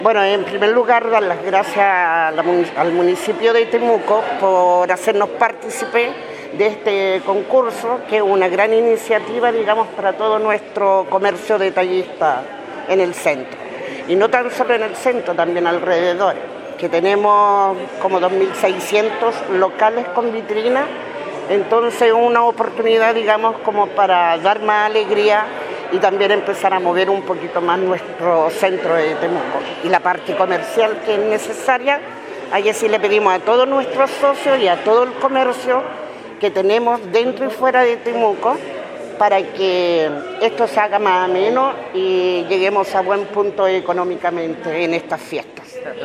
Bueno, en primer lugar, dar las gracias al municipio de Temuco por hacernos partícipe de este concurso, que es una gran iniciativa, digamos, para todo nuestro comercio detallista en el centro. Y no tan solo en el centro, también alrededor, que tenemos como 2.600 locales con vitrina. Entonces, una oportunidad, digamos, como para dar más alegría y también empezar a mover un poquito más nuestro centro de Temuco. Y la parte comercial que es necesaria, ahí sí le pedimos a todos nuestros socios y a todo el comercio que tenemos dentro y fuera de Temuco para que esto se haga más ameno y lleguemos a buen punto económicamente en estas fiestas.